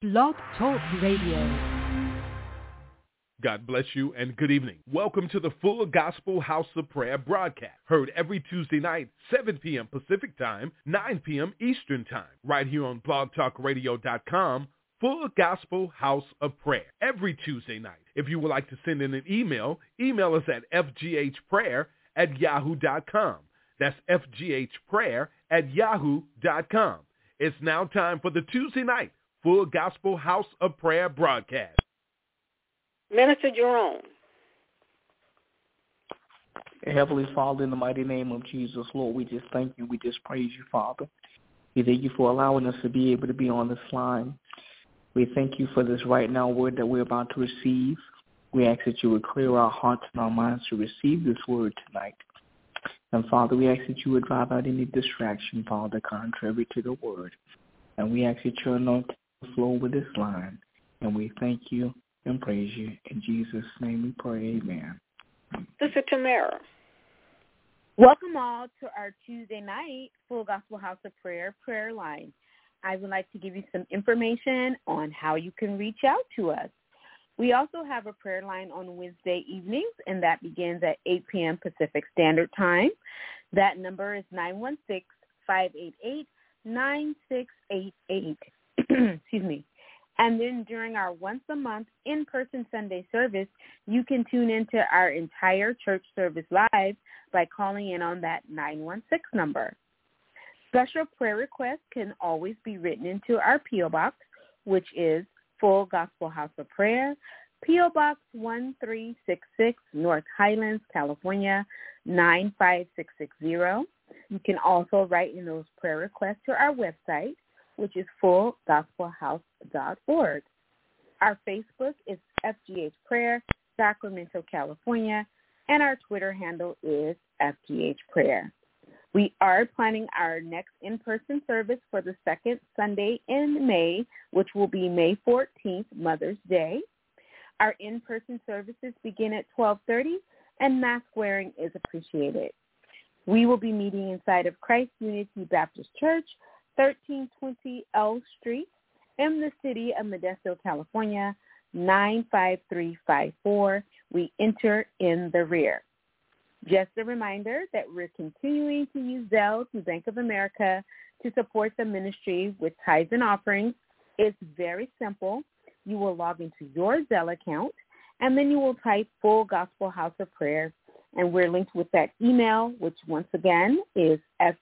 Blog Talk Radio. God bless you and good evening. Welcome to the Full Gospel House of Prayer broadcast, heard every Tuesday night, 7 p.m. Pacific Time, 9 p.m. Eastern Time, right here on blogtalkradio.com, Full Gospel House of Prayer, every Tuesday night. If you would like to send in an email, email us at fghprayer@yahoo.com. That's fghprayer@yahoo.com. It's now time for the Tuesday night Full Gospel House of Prayer broadcast. Minister Jerome. Heavenly Father, in the mighty name of Jesus, Lord, we just thank you. We just praise you, Father. We thank you for allowing us to be able to be on this line. We thank you for this right now word that we're about to receive. We ask that you would clear our hearts and our minds to receive this word tonight. And, Father, we ask that you would drive out any distraction, Father, contrary to the word. And we ask that your anointing will flow with this line. And we thank you and praise you. In Jesus' name we pray, amen. Sister Tamara. Welcome all to our Tuesday night Full Gospel House of Prayer prayer line. I would like to give you some information on how you can reach out to us. We also have a prayer line on Wednesday evenings, and that begins at 8 p.m. Pacific Standard Time. That number is 916-588-9688. Excuse me. And then during our once-a-month in-person Sunday service, you can tune into our entire church service live by calling in on that 916 number. Special prayer requests can always be written into our P.O. Box, which is Full Gospel House of Prayer, P.O. Box 1366, North Highlands, California, 95660. You can also write in those prayer requests to our website, which is fullgospelhouse.org. Our Facebook is FGH Prayer, Sacramento, California, and our Twitter handle is FGH Prayer. We are planning our next in-person service for the second Sunday in May, which will be May 14th, Mother's Day. Our in-person services begin at 12:30, and mask wearing is appreciated. We will be meeting inside of Christ Unity Baptist Church, 1320 L Street, in the city of Modesto, California, 95354. We enter in the rear. Just a reminder that we're continuing to use Zelle through Bank of America to support the ministry with tithes and offerings. It's very simple. You will log into your Zelle account, and then you will type Full Gospel House of Prayer, and we're linked with that email, which once again is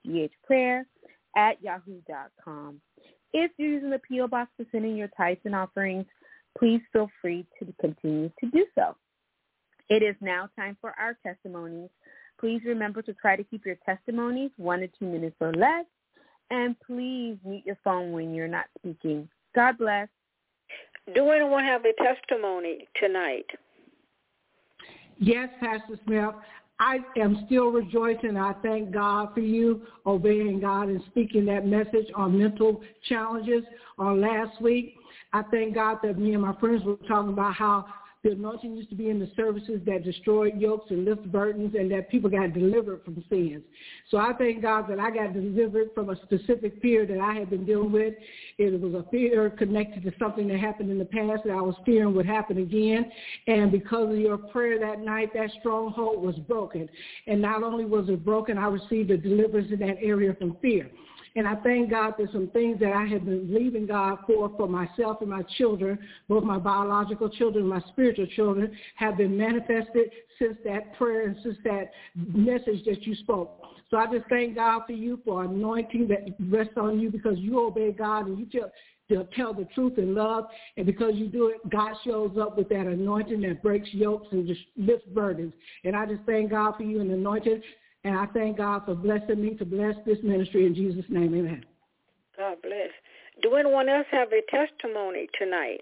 fghprayer@yahoo.com. If you're using the P.O. Box to send in your tithes and offerings, please feel free to continue to do so. It is now time for our testimonies. Please remember to try to keep your testimonies 1 to 2 minutes or less, and please mute your phone when you're not speaking. God bless. Do anyone have a testimony tonight? Yes, Pastor Smith. I am still rejoicing. I thank God for you obeying God and speaking that message on mental challenges on last week. I thank God that me and my friends were talking about how the anointing used to be in the services that destroyed yokes and lift burdens, and that people got delivered from sins. So I thank God that I got delivered from a specific fear that I had been dealing with. It was a fear connected to something that happened in the past that I was fearing would happen again. And because of your prayer that night, that stronghold was broken. And not only was it broken, I received a deliverance in that area from fear. And I thank God that some things that I have been believing God for myself and my children, both my biological children and my spiritual children, have been manifested since that prayer and since that message that you spoke. So I just thank God for you, for anointing that rests on you, because you obey God and you tell the truth in love. And because you do it, God shows up with that anointing that breaks yokes and just lifts burdens. And I just thank God for you and anointing. And I thank God for blessing me to bless this ministry in Jesus' name. Amen. God bless. Do anyone else have a testimony tonight?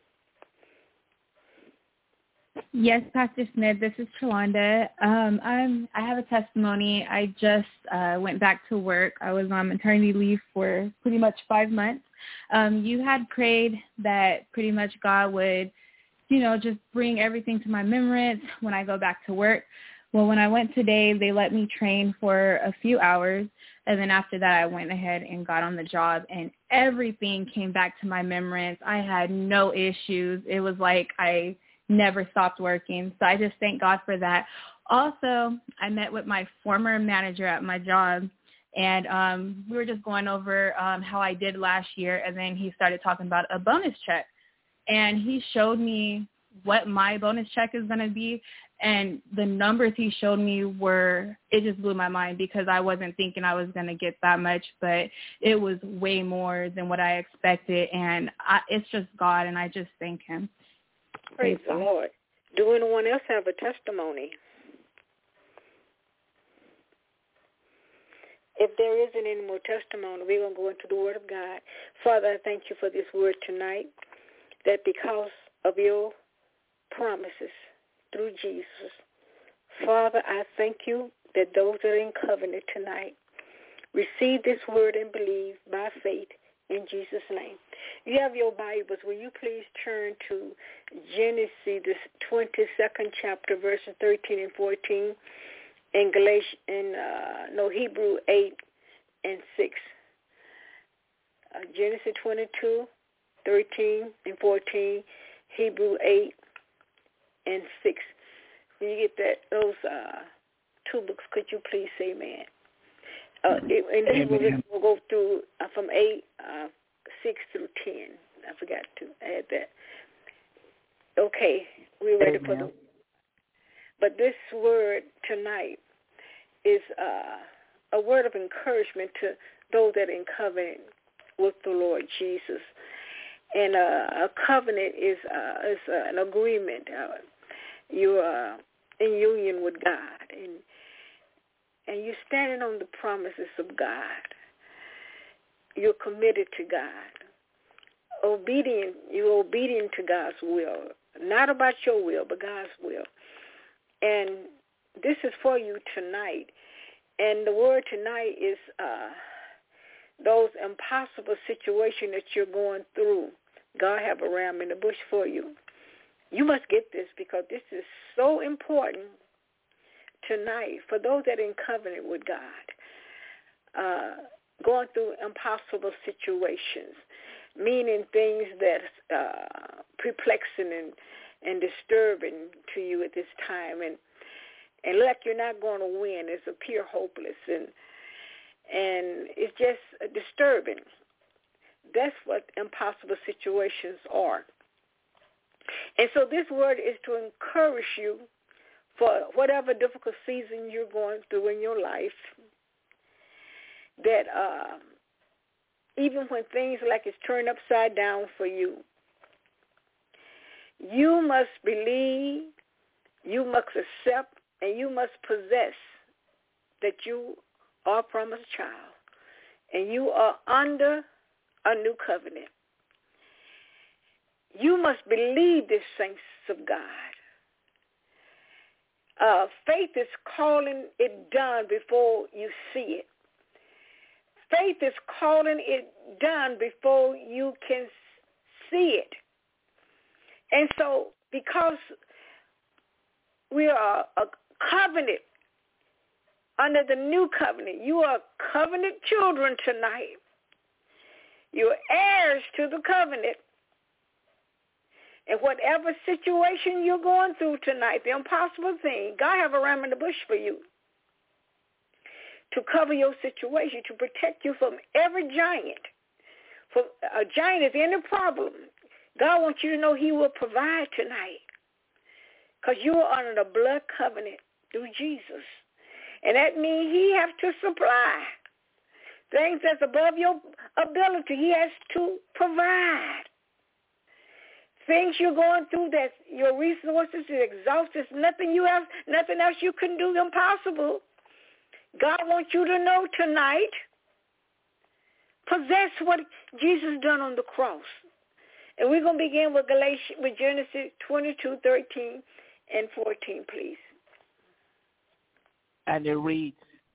Yes, Pastor Smith, this is Tawanda. I have a testimony. I just went back to work. I was on maternity leave for pretty much 5 months. You had prayed that pretty much God would, just bring everything to my remembrance when I go back to work. Well, when I went today, they let me train for a few hours. And then after that, I went ahead and got on the job, and everything came back to my remembrance. I had no issues. It was like I never stopped working. So I just thank God for that. Also, I met with my former manager at my job, and we were just going over how I did last year, and then he started talking about a bonus check. And he showed me what my bonus check is going to be, and the numbers he showed me it just blew my mind because I wasn't thinking I was going to get that much, but it was way more than what I expected, and it's just God, and I just thank him. Praise the Lord. Do anyone else have a testimony? If there isn't any more testimony, we're going to go into the Word of God. Father, I thank you for this word tonight, that because of your promises through Jesus, Father, I thank you that those that are in covenant tonight receive this word and believe by faith in Jesus' name. You have your Bibles. Will you please turn to Genesis, the 22nd chapter, verses 13 and 14, in Hebrew 8 and 6. Genesis 22, 13 and 14, Hebrew 8 and 6. When you get those two books, could you please say amen? In Hebrew, we'll go through from 8, 6 through 10. I forgot to add that. Okay, we're ready for the... But this word tonight is a word of encouragement to those that are in covenant with the Lord Jesus. And a covenant is an agreement. You are in union with God, and you're standing on the promises of God. You're committed to God. You're obedient to God's will. Not about your will, but God's will. And this is for you tonight. And the word tonight is those impossible situations that you're going through. God have a ram in the bush for you. You must get this because this is so important tonight for those that are in covenant with God. Going through impossible situations, meaning things that's perplexing and disturbing to you at this time, and like you're not going to win. It's appear hopeless, and it's just disturbing. That's what impossible situations are. And so this word is to encourage you for whatever difficult season you're going through in your life, that even when things like it's turned upside down for you, you must believe, you must accept, and you must possess that you are a promised child and you are under a new covenant. You must believe this, saints of God. Faith is calling it done before you see it. Faith is calling it done before you can see it. And so because we are a covenant under the new covenant, you are covenant children tonight. You're heirs to the covenant. And whatever situation you're going through tonight, the impossible thing, God have a ram in the bush for you to cover your situation, to protect you from every giant. For a giant is any problem. God wants you to know he will provide tonight because you are under the blood covenant through Jesus. And that means he has to supply things that's above your ability. He has to provide. Things you're going through that your resources are exhausted, nothing else you can do, impossible. God wants you to know tonight, possess what Jesus done on the cross. And we're going to begin with Genesis 22:13 and 14, please. And it reads,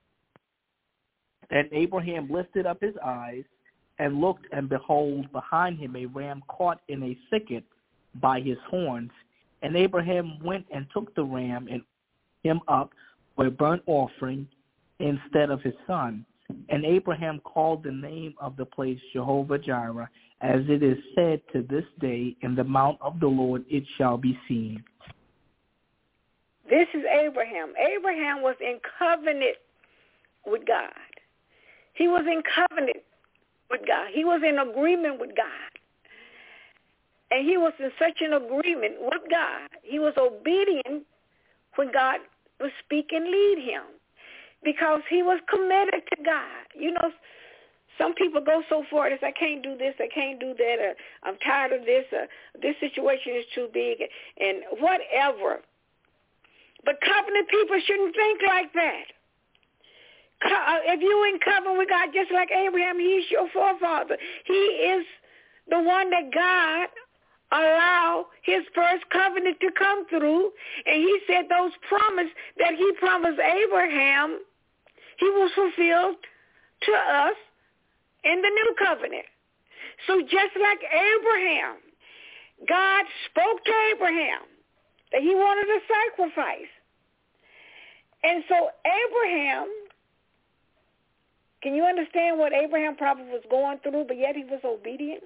"And Abraham lifted up his eyes and looked, and behold, behind him a ram caught in a thicket by his horns. And Abraham went and took the ram and him up for a burnt offering instead of his son. And Abraham called the name of the place Jehovah-Jireh, as it is said to this day, in the mount of the Lord it shall be seen. This is Abraham. Abraham was in covenant with God. He was in covenant with God. He was in agreement with God. And he was in such an agreement with God. He was obedient when God would speak and lead him because he was committed to God. You know, some people go so far as I can't do this, I can't do that, or I'm tired of this, or this situation is too big, and whatever. But covenant people shouldn't think like that. If you're in covenant with God, just like Abraham, he's your forefather. He is the one that God allowed his first covenant to come through. And he said those promises that he promised Abraham, he will fulfill to us in the new covenant. So just like Abraham, God spoke to Abraham that he wanted a sacrifice. And so Abraham, can you understand what Abraham probably was going through, but yet he was obedient?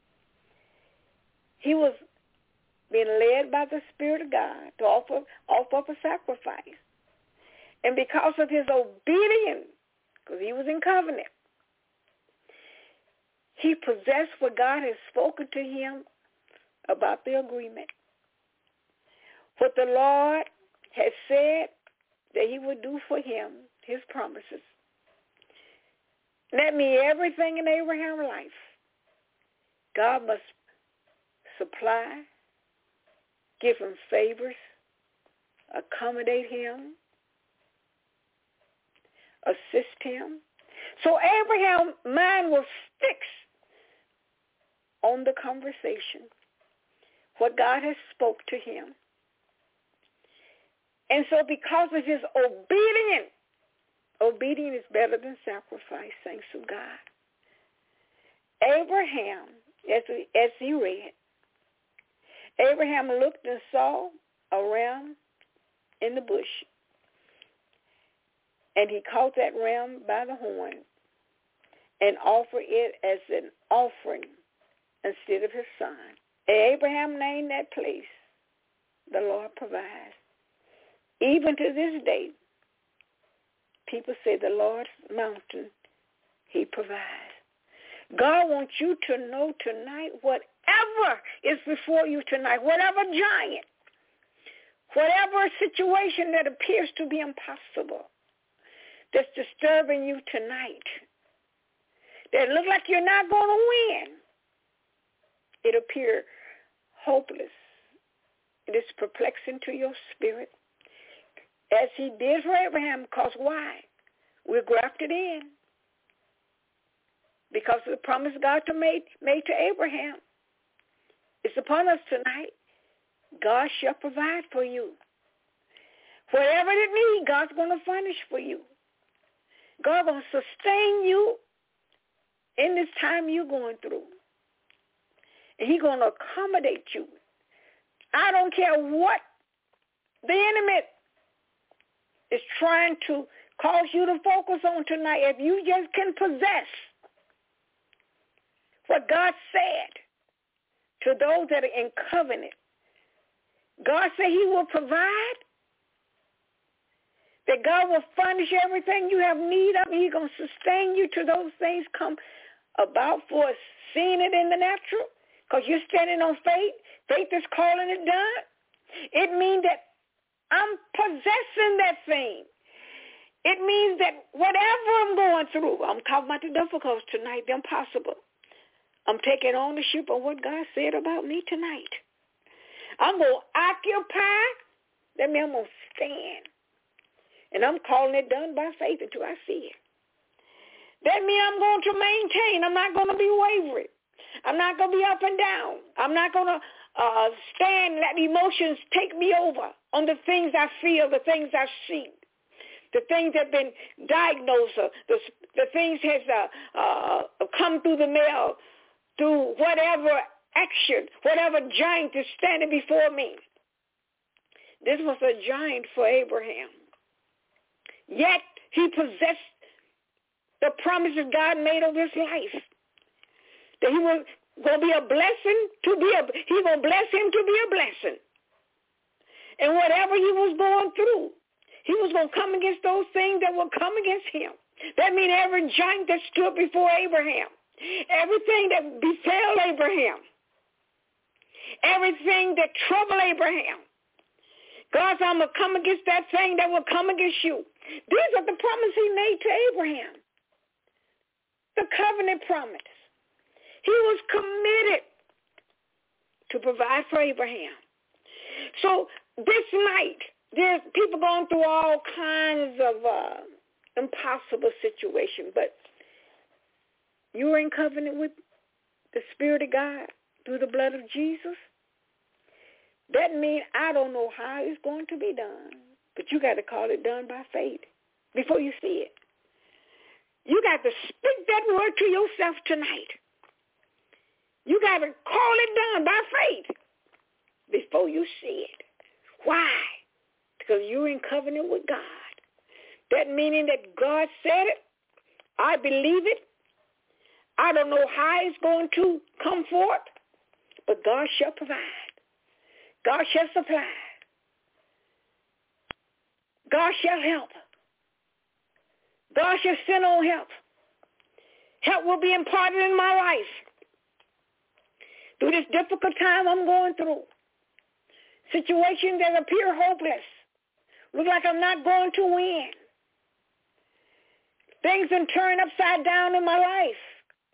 He was being led by the Spirit of God to offer up a sacrifice. And because of his obedience, because he was in covenant, he possessed what God has spoken to him about the agreement. What the Lord has said that he would do for him, his promises. That means everything in Abraham's life, God must supply, give him favors, accommodate him, assist him. So Abraham's mind was fixed on the conversation, what God has spoke to him. And so because of his obedience is better than sacrifice, thanks to God. Abraham, as he read, Abraham looked and saw a ram in the bush, and he caught that ram by the horn and offered it as an offering instead of his son. Abraham named that place, the Lord provides. Even to this day, people say the Lord's mountain, he provides. God wants you to know tonight, whatever is before you tonight, whatever giant, whatever situation that appears to be impossible, that's disturbing you tonight, that look like you're not going to win, it appears hopeless. It is perplexing to your spirit, as he did for Abraham, because why? We're grafted in. Because of the promise God made to Abraham. It's upon us tonight. God shall provide for you. Whatever it needs, God's going to furnish for you. God's going to sustain you in this time you're going through. And he's going to accommodate you. I don't care what the enemy is trying to cause you to focus on tonight. If you just can possess what God said to those that are in covenant, God said he will provide, that God will furnish everything you have need of, and he's going to sustain you till those things come about for us, seeing it in the natural, because you're standing on faith. Faith is calling it done. It means that I'm possessing that thing. It means that whatever I'm going through, I'm talking about the difficulties tonight, the impossible. I'm taking ownership of what God said about me tonight. I'm going to occupy. That means I'm going to stand. And I'm calling it done by faith until I see it. That means I'm going to maintain. I'm not going to be wavering. I'm not going to be up and down. I'm not going to stand, let emotions take me over on the things I feel, the things I see, the things that have been diagnosed, the things has come through the mail, through whatever action, whatever giant is standing before me. This was a giant for Abraham. Yet he possessed the promises God made over his life. That he was going to be a blessing he's going to bless him to be a blessing. And whatever he was going through, he was going to come against those things that will come against him. That means every giant that stood before Abraham, everything that befell Abraham, everything that troubled Abraham, God said, I'm going to come against that thing that will come against you. These are the promises he made to Abraham. The covenant promise. He was committed to provide for Abraham. So this night, there's people going through all kinds of impossible situations, but you're in covenant with the Spirit of God through the blood of Jesus. That means I don't know how it's going to be done, but you got to call it done by faith before you see it. You got to speak that word to yourself tonight. You got to call it done by faith before you see it. Why? Because you're in covenant with God. That meaning that God said it. I believe it. I don't know how it's going to come forth, but God shall provide. God shall supply. God shall help. God shall send on help. Help will be imparted in my life. Through this difficult time I'm going through. Situations that appear hopeless. Look like I'm not going to win. Things can turn upside down in my life.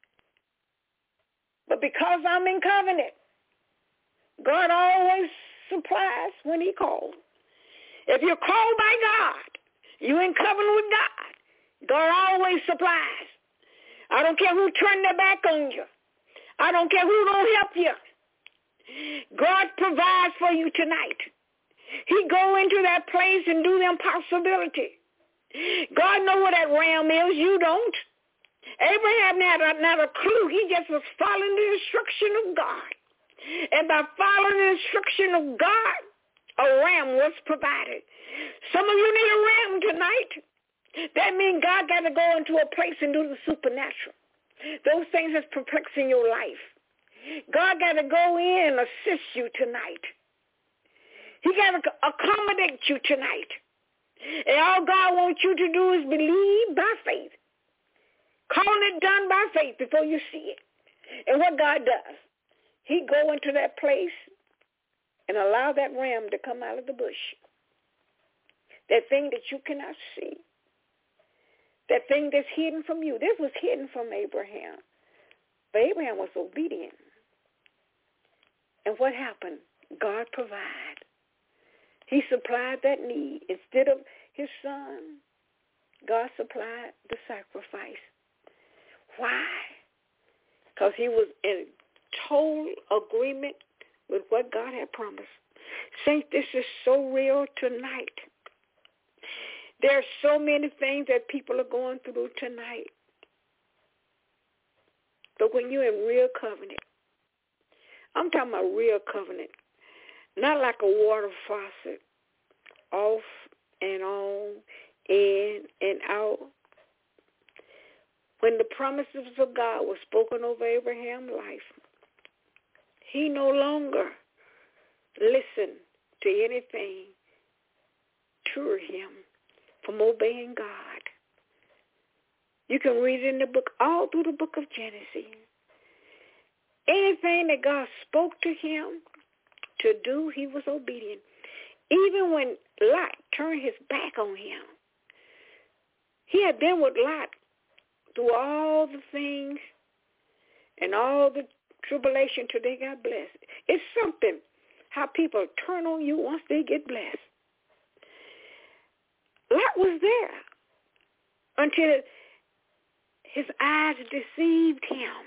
But because I'm in covenant, God always supplies when he calls. If you're called by God, you're in covenant with God. God always supplies. I don't care who turned their back on you. I don't care who don't help you. God provides for you tonight. He go into that place and do the impossibility. God knows what that ram is. You don't. Abraham had not a clue. He just was following the instruction of God. And by following the instruction of God, a ram was provided. Some of you need a ram tonight. That means God got to go into a place and do the supernatural. Those things that's perplexing your life. God got to go in and assist you tonight. He got to accommodate you tonight. And all God wants you to do is believe by faith. Calling it done by faith before you see it. And what God does, he go into that place and allow that ram to come out of the bush. That thing that you cannot see. That thing that's hidden from you. This was hidden from Abraham. But Abraham was obedient. And what happened? God provided. He supplied that need. Instead of his son, God supplied the sacrifice. Why? Because he was in total agreement with what God had promised. Saints, this is so real tonight. There are so many things that people are going through tonight. But when you're in real covenant, I'm talking about real covenant, not like a water faucet, off and on, in and out. When the promises of God were spoken over Abraham's life, he no longer listened to anything to him from obeying God. You can read it in the book, all through the book of Genesis. Anything that God spoke to him to do, he was obedient. Even when Lot turned his back on him, he had been with Lot through all the things and all the tribulation till they got blessed. It's something how people turn on you once they get blessed. Lot was there until his eyes deceived him.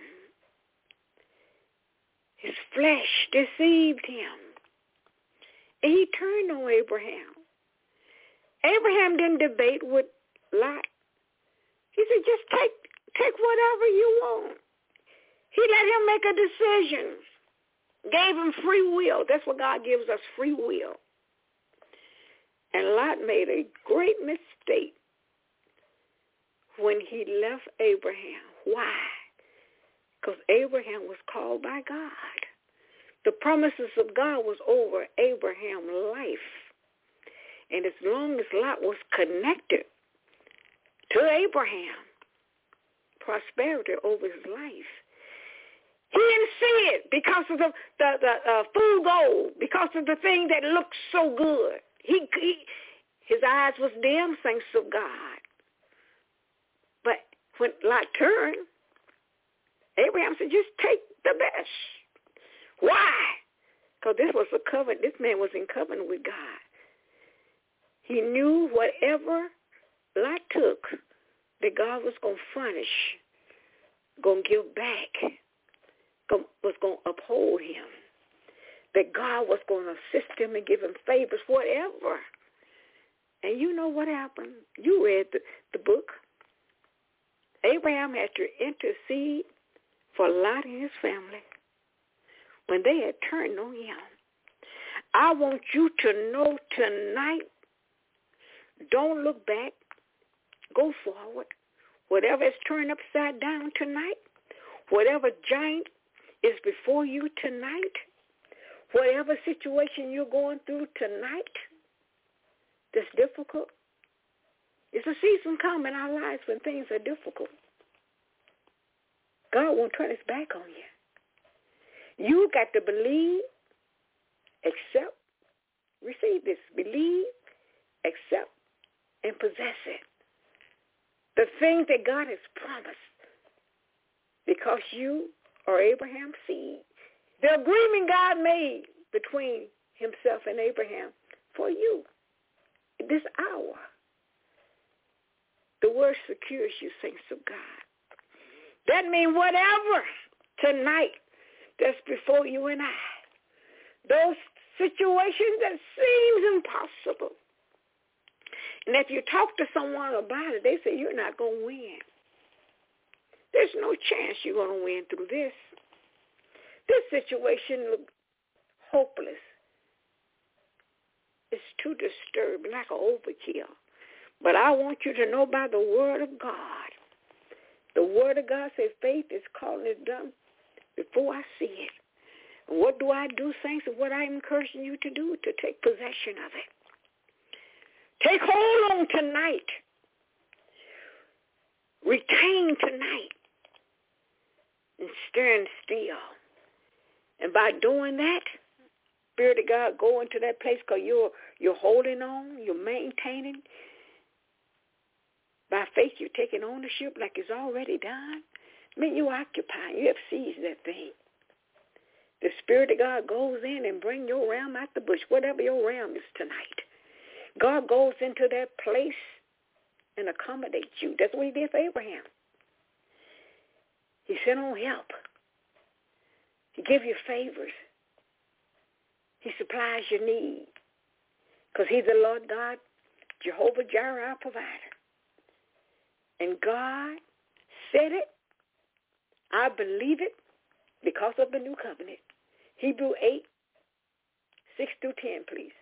His flesh deceived him. And he turned on Abraham. Abraham didn't debate with Lot. He said, just take whatever you want. He let him make a decision. Gave him free will. That's what God gives us, free will. And Lot made a great mistake when he left Abraham. Why? Because Abraham was called by God. The promises of God was over Abraham's life. And as long as Lot was connected to Abraham, prosperity over his life, he didn't see it because of the food gold, because of the thing that looked so good. His eyes was dim, thanks to God. But when Lot turned, Abraham said, just take the best. Why? Because this was a covenant. This man was in covenant with God. He knew whatever Lot took, that God was going to furnish, going to give back, was going to uphold him, that God was going to assist him and give him favors, whatever. And you know what happened? You read the book. Abraham had to intercede for Lot and his family when they had turned on him. I want you to know tonight, don't look back. Go forward. Whatever is turned upside down tonight, whatever giant is before you tonight, whatever situation you're going through tonight that's difficult, it's a season come in our lives when things are difficult. God won't turn his back on you. You got to believe, accept, receive this. Believe, accept, and possess it. The thing that God has promised, because you are Abraham's seed. The agreement God made between himself and Abraham for you this hour. The word secures you, saints of God. That means whatever tonight that's before you and I, those situations that seems impossible, and if you talk to someone about it, they say you're not going to win. There's no chance you're going to win through this. This situation looks hopeless. It's too disturbing, like an overkill. But I want you to know by the word of God. The word of God says faith is calling it done before I see it. And what do I do, saints? And what I'm encouraging you to do, to take possession of it. Take hold on tonight. Retain tonight. And stand still. And by doing that, Spirit of God, go into that place because you're holding on, you're maintaining. By faith, you're taking ownership like it's already done. I mean, you occupy. You have seized that thing. The Spirit of God goes in and bring your ram out the bush, whatever your ram is tonight. God goes into that place and accommodates you. That's what he did for Abraham. He sent on help. He gives you favors. He supplies your need. Because he's the Lord God, Jehovah Jireh, our provider. And God said it. I believe it because of the new covenant. Hebrews 8, 6 through 10, please.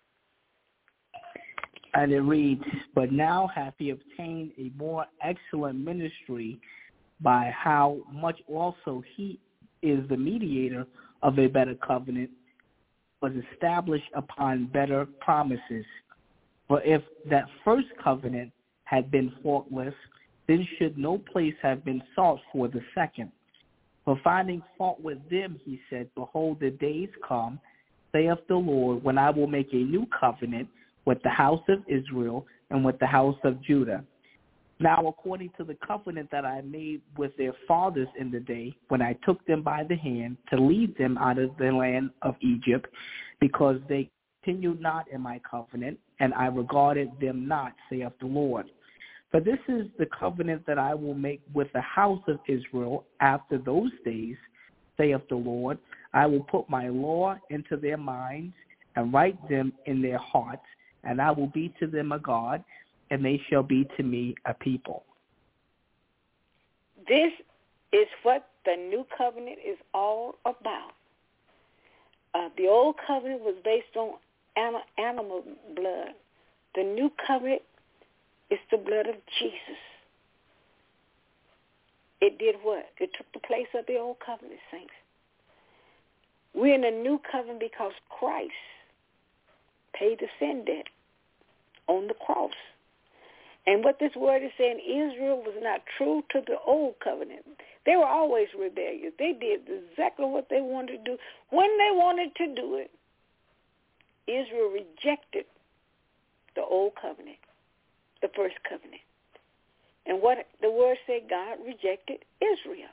And it reads, but now hath he obtained a more excellent ministry, by how much also he is the mediator of a better covenant, was established upon better promises. For if that first covenant had been faultless, then should no place have been sought for the second. For finding fault with them, he said, behold, the days come, saith the Lord, when I will make a new covenant with the house of Israel and with the house of Judah. Now, according to the covenant that I made with their fathers in the day, when I took them by the hand to lead them out of the land of Egypt, because they continued not in my covenant, and I regarded them not, saith the Lord. For this is the covenant that I will make with the house of Israel after those days, saith the Lord. I will put my law into their minds and write them in their hearts, and I will be to them a God, and they shall be to me a people. This is what the new covenant is all about. The old covenant was based on animal blood. The new covenant is the blood of Jesus. It did what? It took the place of the old covenant, saints. We're in a new covenant because Christ paid the sin debt on the cross. And what this word is saying, Israel was not true to the old covenant. They were always rebellious. They did exactly what they wanted to do when they wanted to do it. Israel rejected the old covenant, the first covenant. And what the word said, God rejected Israel.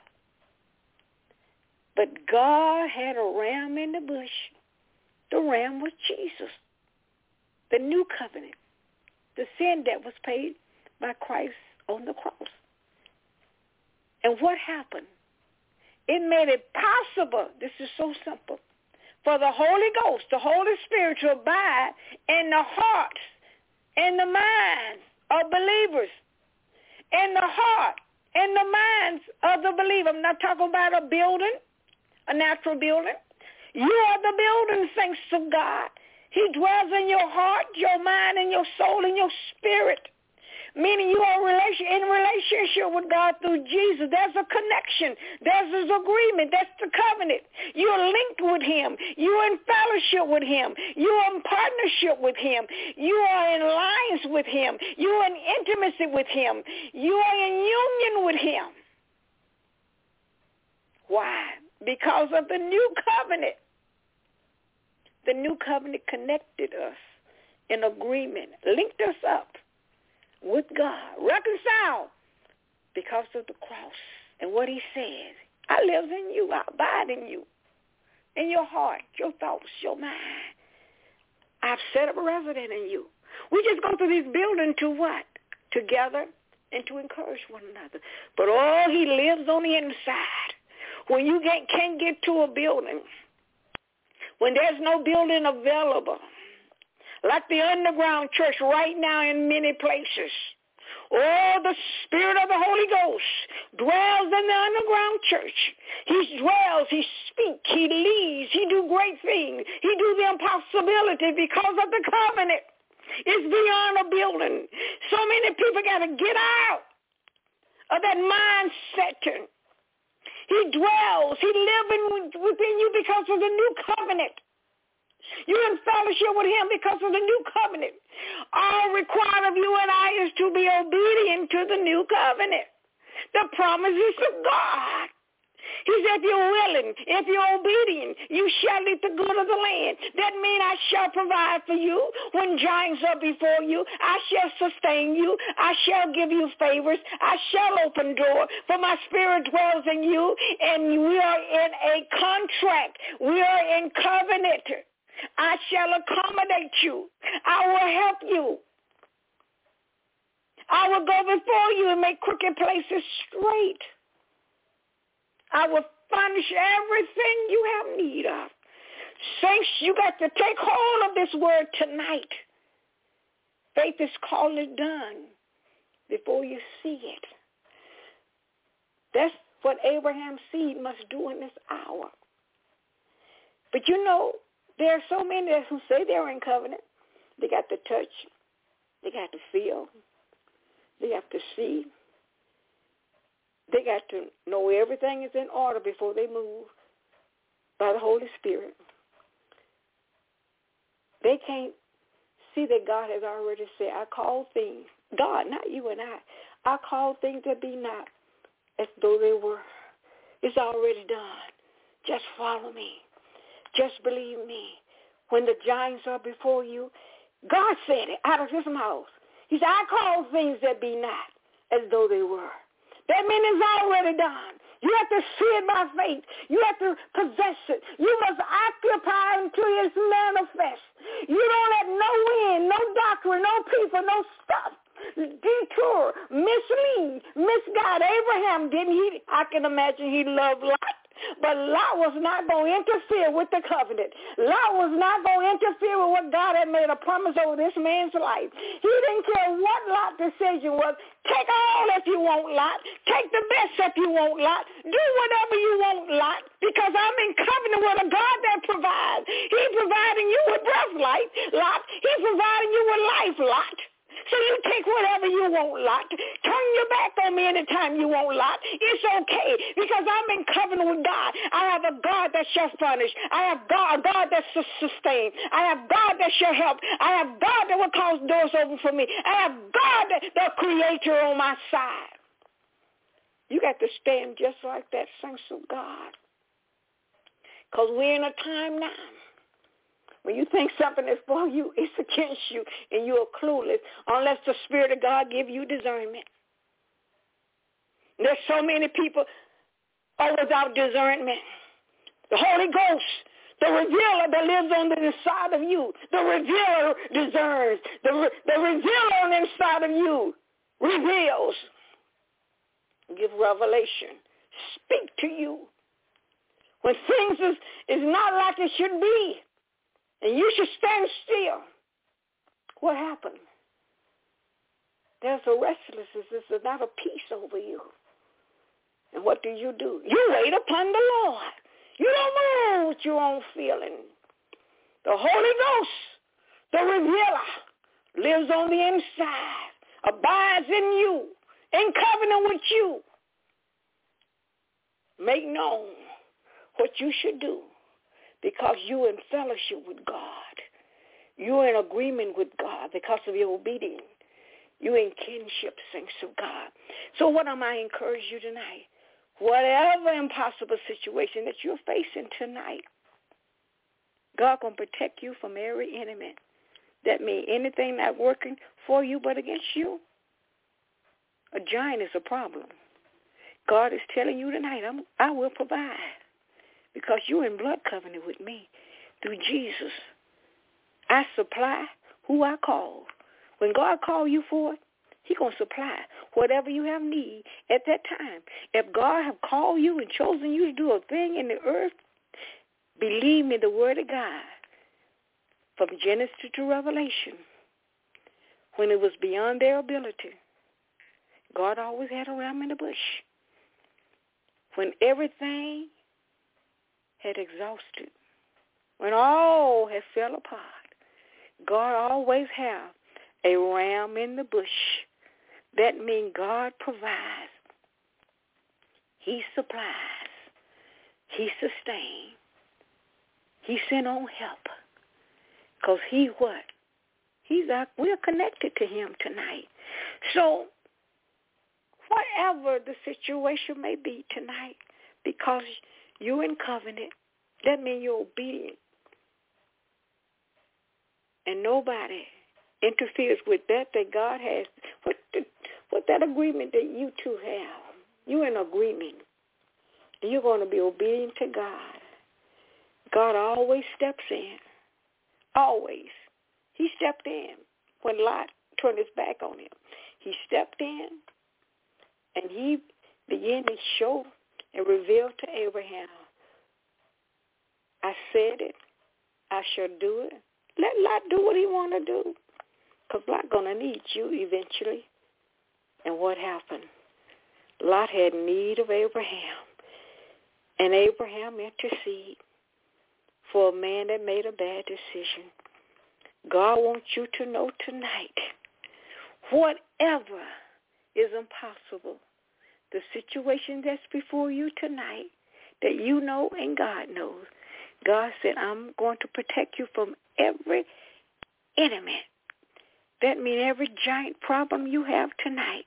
But God had a ram in the bush. The ram was Jesus, the new covenant. The sin debt was paid by Christ on the cross. And what happened? It made it possible, this is so simple, for the Holy Ghost, the Holy Spirit to abide in the hearts and the minds of believers. In the heart and the minds of the believer. I'm not talking about a building, a natural building. You are the building, saints of God. He dwells in your heart, your mind, and your soul, and your spirit. Meaning you are in relationship with God through Jesus. There's a connection. There's this agreement. That's the covenant. You're linked with him. You're in fellowship with him. You're in partnership with him. You are in alliance with him. You're in intimacy with him. You are in union with him. Why? Because of the new covenant. The new covenant connected us in agreement, linked us up with God, reconciled because of the cross. And what he says, I live in you, I abide in you, in your heart, your thoughts, your mind. I've set up a resident in you. We just go through this building to what? Together and to encourage one another. But he lives on the inside. When you can't get to a building, when there's no building available, like the underground church right now in many places. The Spirit of the Holy Ghost dwells in the underground church. He dwells, he speaks, he leads, he do great things. He do the impossibility because of the covenant. It's beyond a building. So many people got to get out of that mindset. He dwells, he lives within you because of the new covenant. You're in fellowship with him because of the new covenant. All required of you and I is to be obedient to the new covenant. The promises of God. He said, if you're willing, if you're obedient, you shall eat the good of the land. That means I shall provide for you. When giants are before you, I shall sustain you. I shall give you favors. I shall open doors, for my spirit dwells in you, and we are in a contract. We are in covenant. I shall accommodate you. I will help you. I will go before you and make crooked places straight. I will furnish everything you have need of. Saints, you got to take hold of this word tonight. Faith is called it done before you see it. That's what Abraham's seed must do in this hour. But there are so many who say they're in covenant. They got to touch. They got to feel. They have to see. They got to know everything is in order before they move by the Holy Spirit. They can't see that God has already said, I call things, God, not you and I call things that be not as though they were. It's already done. Just follow me. Just believe me. When the giants are before you, God said it out of his mouth. He said, I call things that be not as though they were. That means it's already done. You have to see it by faith. You have to possess it. You must occupy until it's manifest. You don't let no wind, no doctrine, no people, no stuff detour, mislead, misguide. Abraham didn't. I can imagine he loved Lot. But Lot was not going to interfere with the covenant. Lot was not going to interfere with what God had made a promise over this man's life. He didn't care what Lot's decision was. Take all if you want, Lot. Take the best if you want, Lot. Do whatever you want, Lot, because I'm in covenant with a God that provides. He's providing you with breath, Lot. He's providing you with life, Lot. So you take whatever you want, Lot. Turn turn your back on me anytime you want, Lot. It's okay because I'm in covenant with God. I have a God that shall furnish. I have a God that shall sustain. I have God that shall help. I have God that will cause doors open for me. I have God, the creator, on my side. You got to stand just like that, saints of God. Because we're in a time now when you think something is for you, it's against you, and you are clueless unless the Spirit of God give you discernment. There's so many people without discernment. The Holy Ghost, the revealer that lives on the inside of you, the revealer discerns. The revealer on the inside of you reveals. Give revelation. Speak to you. When things is not like it should be, and you should stand still, what happened? There's a restlessness. There's not a peace over you. And what do? You wait upon the Lord. You don't know what your own feeling. The Holy Ghost, the revealer, lives on the inside, abides in you, in covenant with you. Make known what you should do because you're in fellowship with God. You're in agreement with God because of your obedience. You're in kinship, saints of God. So what am I encourage you tonight? Whatever impossible situation that you're facing tonight, God can protect you from every enemy. That means anything not working for you but against you. A giant is a problem. God is telling you tonight, I will provide because you're in blood covenant with me through Jesus. I supply who I call. When God calls you for it, He's going to supply whatever you have need at that time. If God have called you and chosen you to do a thing in the earth, believe me, the word of God, from Genesis to Revelation, when it was beyond their ability, God always had a ram in the bush. When everything had exhausted, when all had fell apart, God always have a ram in the bush. That means God provides. He supplies. He sustains. He sent on help. Because He what? We're connected to Him tonight. So whatever the situation may be tonight, because you're in covenant, that means you're obedient. And nobody interferes with that God has. What that agreement that you two have, you're in agreement. And you're going to be obedient to God. God always steps in. Always. He stepped in when Lot turned his back on him. He stepped in and he began to show and reveal to Abraham, I said it, I shall do it. Let Lot do what he want to do, because Lot going to need you eventually. And what happened? Lot had need of Abraham, and Abraham interceded for a man that made a bad decision. God wants you to know tonight, whatever is impossible, the situation that's before you tonight that you know and God knows, God said, I'm going to protect you from every enemy. That means every giant problem you have tonight,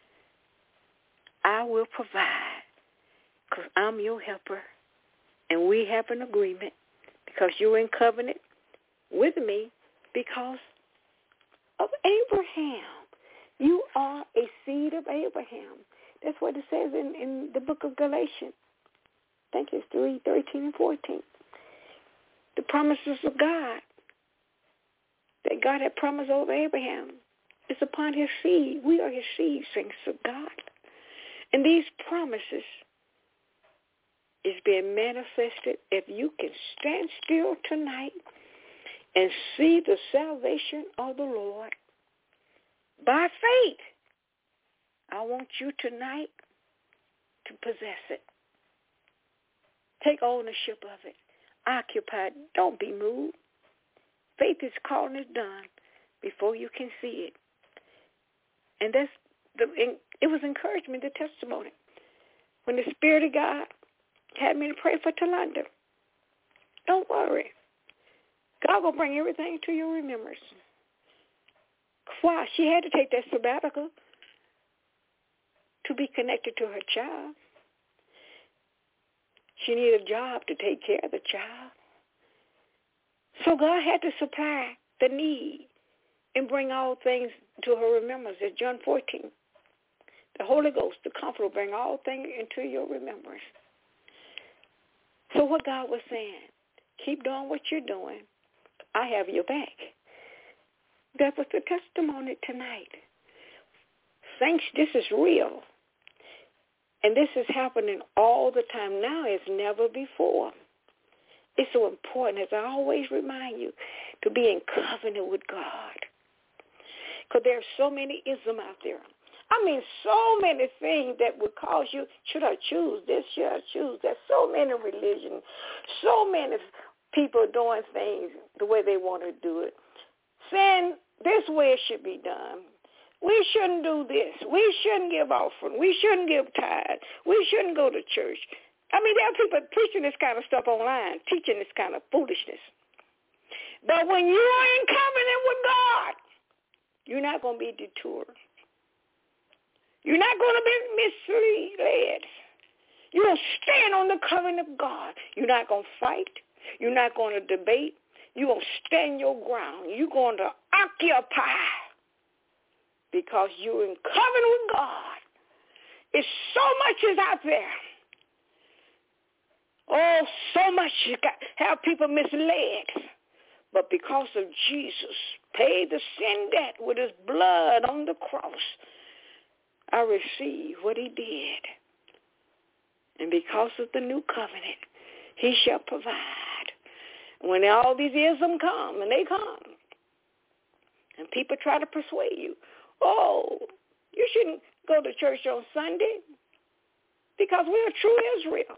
I will provide because I'm your helper. And we have an agreement because you're in covenant with me because of Abraham. You are a seed of Abraham. That's what it says in the book of Galatians. I think it's 3:13 and 14. The promises of God that God had promised over Abraham is upon his seed. We are his seed, saints of God. And these promises is being manifested if you can stand still tonight and see the salvation of the Lord by faith. I want you tonight to possess it. Take ownership of it. Occupy it. Don't be moved. Faith is calling it done before you can see it. And that's It was encouragement, the testimony. When the Spirit of God had me to pray for Talanda, don't worry. God will bring everything to your remembrance. Why? She had to take that sabbatical to be connected to her child. She needed a job to take care of the child. So God had to supply the need and bring all things to her remembrance. As John 14, the Holy Ghost, the Comforter, will bring all things into your remembrance. So what God was saying, keep doing what you're doing. I have your back. That was the testimony tonight. Saints, this is real. And this is happening all the time now as never before. It's so important, as I always remind you, to be in covenant with God. Because there's so many isms out there. I mean, so many things that would cause you, should I choose this, should I choose that? So many religions, so many people doing things the way they want to do it. Saying this way it should be done. We shouldn't do this. We shouldn't give offering. We shouldn't give tithe. We shouldn't go to church. I mean, there are people preaching this kind of stuff online, teaching this kind of foolishness. But when you are in covenant with God, you're not going to be detoured. You're not going to be misled. You're going to stand on the covenant of God. You're not going to fight. You're not going to debate. You're going to stand your ground. You're going to occupy because you're in covenant with God. It's so much is out there. Oh, so much you got have people misled. But because of Jesus paid the sin debt with his blood on the cross, I receive what he did. And because of the new covenant, he shall provide. When all these isms come, and they come, and people try to persuade you, oh, you shouldn't go to church on Sunday because we're true Israel.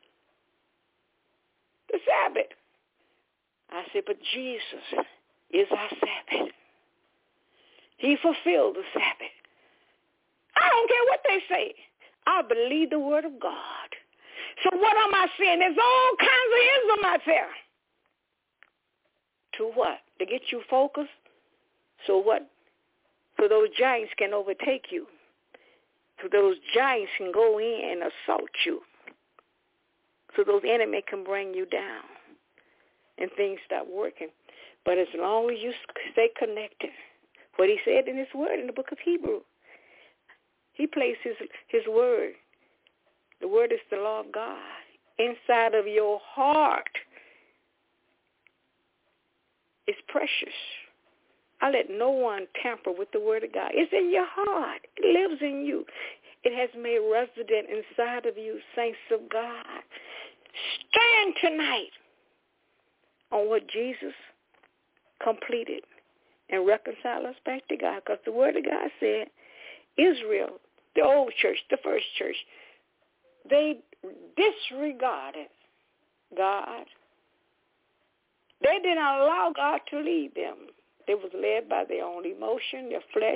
The Sabbath. I said, but Jesus is our Sabbath. He fulfilled the Sabbath. I don't care what they say. I believe the word of God. So what am I saying? There's all kinds of ism out there. To what? To get you focused? So what? So those giants can overtake you. So those giants can go in and assault you. So those enemies can bring you down. And things stop working. But as long as you stay connected, what he said in his word in the book of Hebrew, he placed his word. The word is the law of God inside of your heart. It's precious. I let no one tamper with the word of God. It's in your heart. It lives in you. It has made resident inside of you, saints of God. Stand tonight on what Jesus completed and reconcile us back to God. Because the word of God said, Israel, the old church, the first church, they disregarded God. They did not allow God to lead them. They was led by their own emotion, their flesh,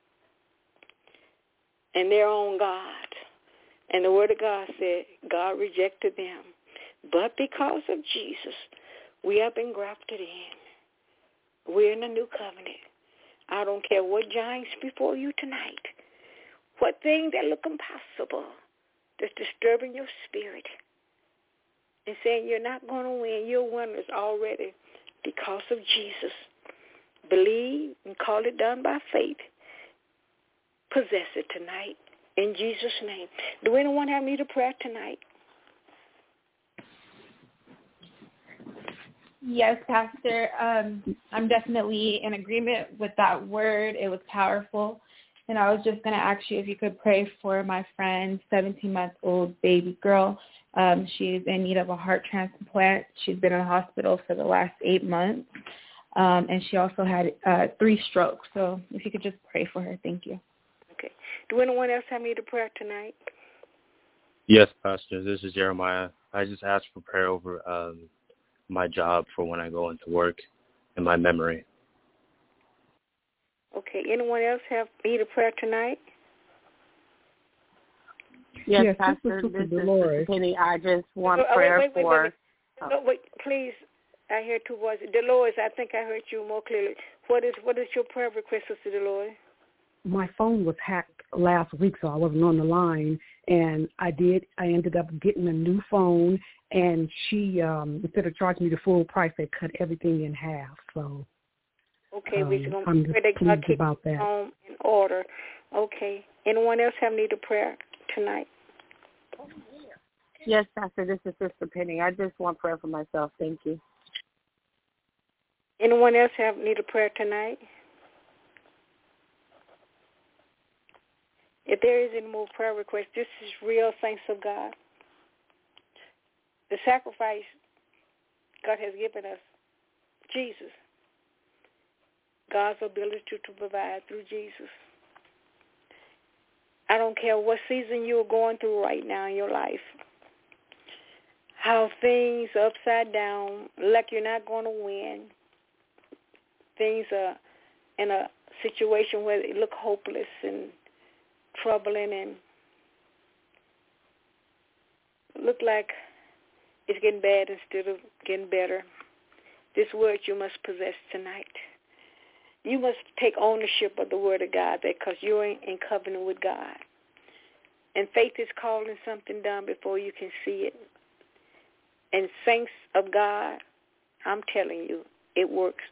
and their own God. And the word of God said God rejected them. But because of Jesus, we have been grafted in. We're in a new covenant. I don't care what giants before you tonight, what things that look impossible that's disturbing your spirit and saying you're not going to win. Your winners already because of Jesus. Believe and call it done by faith. Possess it tonight in Jesus' name. Do anyone have need of prayer tonight? Yes, Pastor. I'm definitely in agreement with that word. It was powerful. And I was just going to ask you if you could pray for my friend's 17-month-old baby girl. She's in need of a heart transplant. She's been in the hospital for the last 8 months. And she also had 3 strokes. So if you could just pray for her. Thank you. Okay. Do anyone else have need of prayer tonight? Yes, Pastor. This is Jeremiah. I just asked for prayer over my job for when I go into work and my memory. Okay. Anyone else have need of prayer tonight? Yes, Pastor, this is Sister Penny. I just want prayer for... Wait, please. I hear two voices. Dolores, I think I heard you more clearly. What is your prayer request, Sister Dolores? My phone was hacked last week, so I wasn't on the line, and I ended up getting a new phone, and she, instead of charging me the full price, they cut everything in half. So okay, we're going I'm to pray that God keep about that. home in order. Okay. Anyone else have need of prayer tonight? Yes, Pastor, this is Sister Penny. I just want prayer for myself. Thank you. Anyone else have need of prayer tonight? If there is any more prayer requests, this is real thanks of God. The sacrifice God has given us, Jesus, God's ability to provide through Jesus. I don't care what season you're going through right now in your life, how things are upside down, like you're not going to win. Things are in a situation where they look hopeless and troubling and look like it's getting bad instead of getting better. This word you must possess tonight. You must take ownership of the word of God because you're in covenant with God. And faith is calling something done before you can see it. And saints of God, I'm telling you, it works.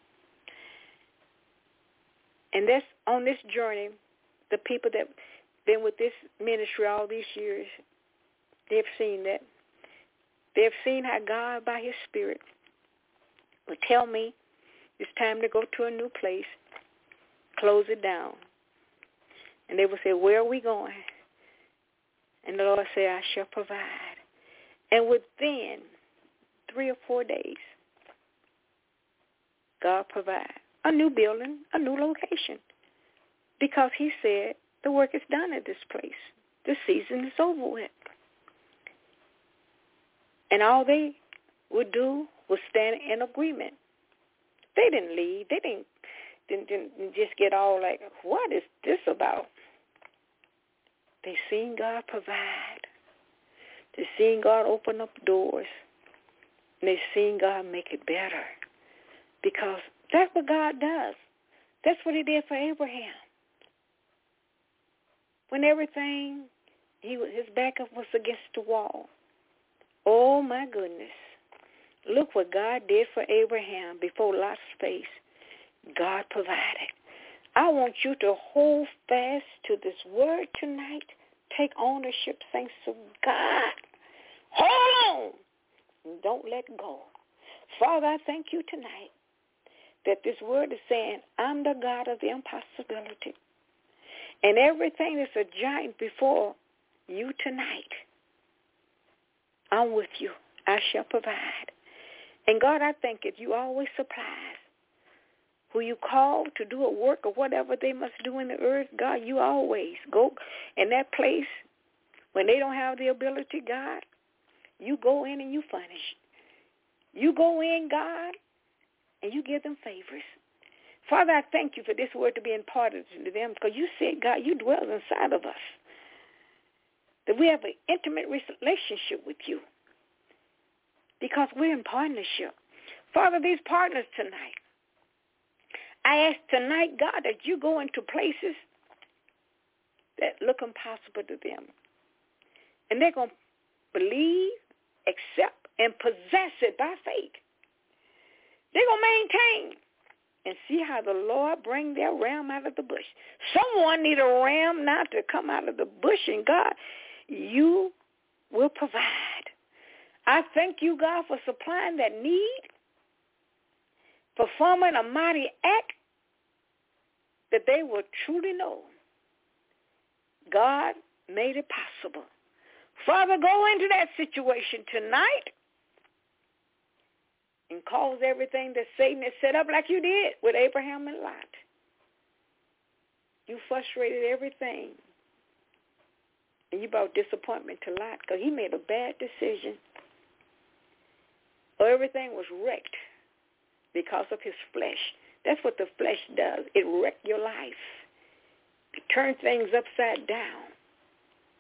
And that's on this journey, the people that been with this ministry all these years, they've seen that. They've seen how God, by his Spirit, will tell me it's time to go to a new place, close it down. And they will say, where are we going? And the Lord said, I shall provide. And within 3 or 4 days, God provided a new building, a new location. Because he said the work is done at this place. The season is over with. And all they would do was stand in agreement. They didn't leave. They didn't just get all like, what is this about? They seen God provide. They seen God open up doors. And they seen God make it better. Because that's what God does. That's what he did for Abraham. When everything, his back was against the wall. Oh, my goodness. Look what God did for Abraham before Lot's face. God provided. I want you to hold fast to this word tonight. Take ownership, thanks to God. Hold on. Don't let go. Father, I thank you tonight that this word is saying, I'm the God of the impossibility. And everything that's a giant before you tonight, I'm with you. I shall provide. And God, I thank you. You always supply who you call to do a work or whatever they must do in the earth. God, you always go in that place when they don't have the ability, God. You go in and you furnish. You go in, God, and you give them favors. Father, I thank you for this word to be imparted to them because you said, God, you dwell inside of us, that we have an intimate relationship with you because we're in partnership. Father, these partners tonight, I ask tonight, God, that you go into places that look impossible to them. And they're going to believe, accept, and possess it by faith. They're going to maintain and see how the Lord bring their ram out of the bush. Someone need a ram now to come out of the bush, and God, you will provide. I thank you, God, for supplying that need, performing a mighty act that they will truly know God made it possible. Father, go into that situation tonight and cause everything that Satan has set up like you did with Abraham and Lot. You frustrated everything. And you brought disappointment to Lot because he made a bad decision. Or everything was wrecked because of his flesh. That's what the flesh does. It wrecks your life. It turns things upside down.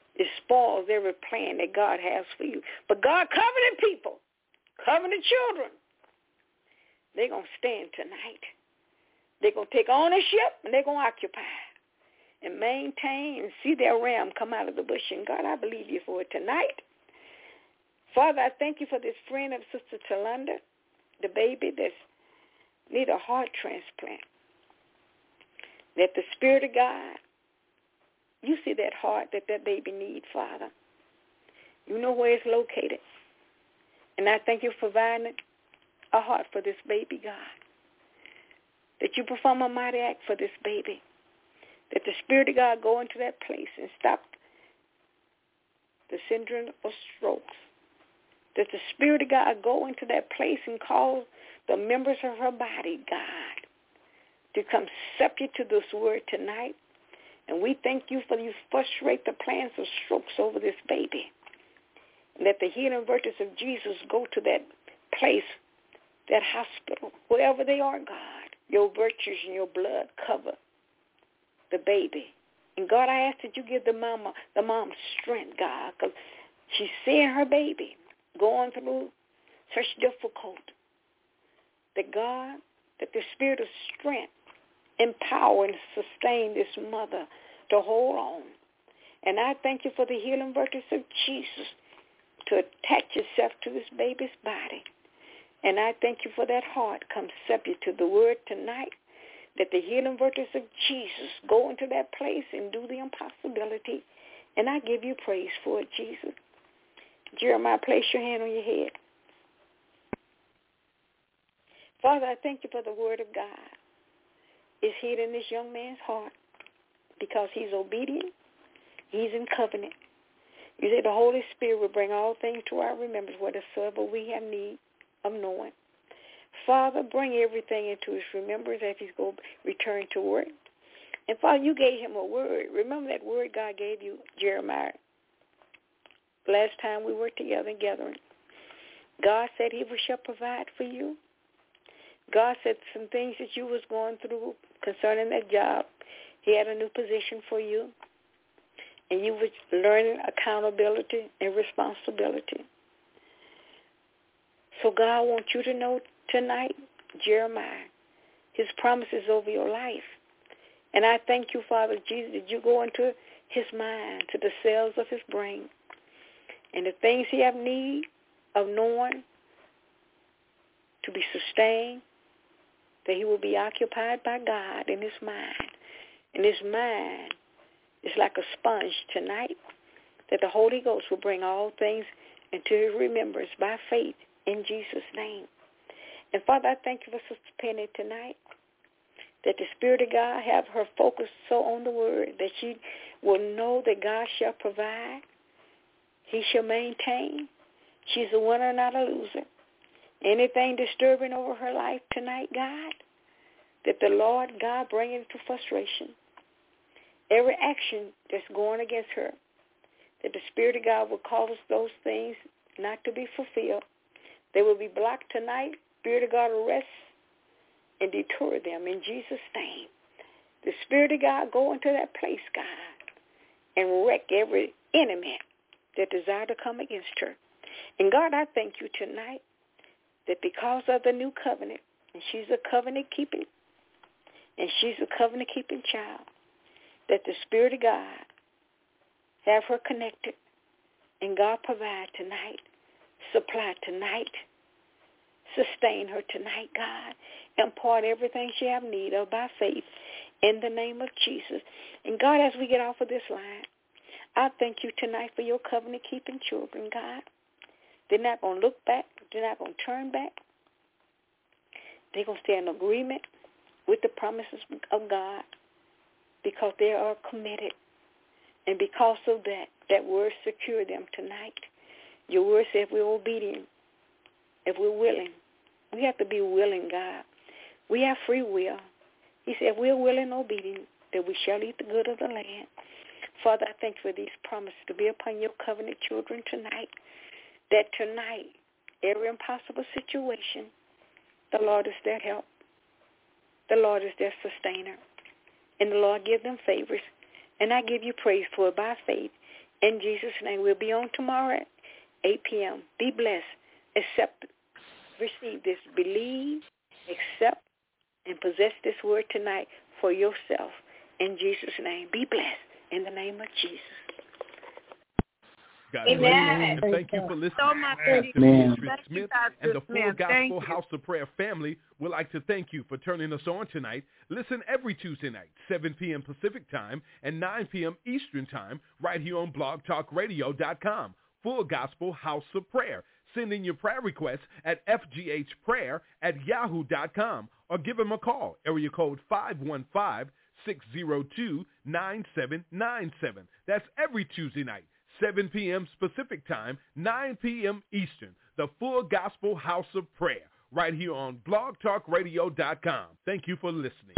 It spoils every plan that God has for you. But God, covenant people, covenant children, they're going to stand tonight. They're going to take ownership, and they're going to occupy and maintain and see their ram come out of the bush. And God, I believe you for it tonight. Father, I thank you for this friend of Sister Talanda, the baby that's need a heart transplant. That the Spirit of God, you see that heart that baby needs, Father. You know where it's located. And I thank you for providing a heart for this baby, God. That you perform a mighty act for this baby. That the Spirit of God go into that place and stop the syndrome of strokes. That the Spirit of God go into that place and cause the members of her body, God, to come subject to this word tonight. And we thank you for you frustrate the plans of strokes over this baby. And that the healing virtues of Jesus go to that place, that hospital, wherever they are, God. Your virtues and your blood cover the baby. And God, I ask that you give the mom strength, God, because she's seeing her baby going through such difficulty. That God, that the spirit of strength empower and sustain this mother to hold on. And I thank you for the healing virtues of Jesus to attach itself to this baby's body. And I thank you for that heart come subject to the word tonight, that the healing virtues of Jesus go into that place and do the impossibility. And I give you praise for it, Jesus. Jeremiah, place your hand on your head. Father, I thank you for the word of God. It's hid in this young man's heart because he's obedient. He's in covenant. You said the Holy Spirit will bring all things to our remembrance, whatsoever we have need of knowing. Father, bring everything into his remembrance as he's going to return to work. And Father, you gave him a word. Remember that word God gave you, Jeremiah, last time we were together in gathering. God said he shall provide for you. God said some things that you was going through concerning that job. He had a new position for you. And you was learning accountability and responsibility. So God wants you to know tonight, Jeremiah, his promises over your life. And I thank you, Father Jesus, that you go into his mind, to the cells of his brain. And the things he have need of knowing to be sustained, that he will be occupied by God in his mind. And his mind is like a sponge tonight, that the Holy Ghost will bring all things into his remembrance by faith in Jesus' name. And Father, I thank you for Sister Penny tonight, that the Spirit of God have her focus so on the word that she will know that God shall provide. He shall maintain. She's a winner, not a loser. Anything disturbing over her life tonight, God, that the Lord God bring it to frustration. Every action that's going against her, that the Spirit of God will cause those things not to be fulfilled. They will be blocked tonight. Spirit of God arrest and deter them in Jesus' name. The Spirit of God go into that place, God, and wreck every enemy that desire to come against her. And God, I thank you tonight that because of the new covenant, and she's a covenant-keeping, and she's a covenant-keeping child, that the Spirit of God have her connected, and God provide tonight, supply tonight, sustain her tonight, God, impart everything she have need of by faith in the name of Jesus. And God, as we get off of this line, I thank you tonight for your covenant-keeping children, God. They're not going to look back. They're not going to turn back. They're going to stay in agreement with the promises of God because they are committed. And because of that, that word secure them tonight. Your word says if we're obedient, if we're willing, we have to be willing, God. We have free will. He said if we're willing and obedient, that we shall eat the good of the land. Father, I thank you for these promises to be upon your covenant children tonight, that tonight, every impossible situation, the Lord is their help. The Lord is their sustainer. And the Lord give them favors. And I give you praise for it by faith In Jesus' name, we'll be on tomorrow at 8 p.m. Be blessed. Accept, receive this. Believe, accept, and possess this word tonight for yourself. In Jesus' name, be blessed. In the name of Jesus. God bless you. Thank you for listening. So much. Pastor Amen. Beatrice Smith and the Full Gospel House of Prayer family would like to thank you for turning us on tonight. Listen every Tuesday night, 7 p.m. Pacific Time and 9 p.m. Eastern Time, right here on blogtalkradio.com. Full Gospel House of Prayer. Send in your prayer requests at fghprayer@yahoo.com or give them a call, area code 515-602-9797. That's every Tuesday night, 7 p.m. Pacific Time, 9 p.m. Eastern. The Full Gospel House of Prayer, right here on blogtalkradio.com. Thank you for listening.